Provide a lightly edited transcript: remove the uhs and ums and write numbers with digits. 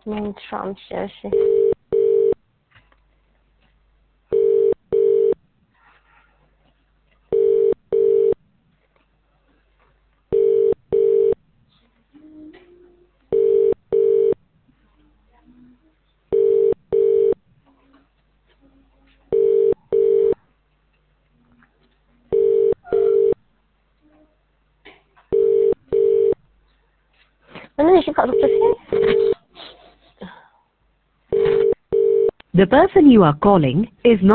Męczam się. The person you are calling is not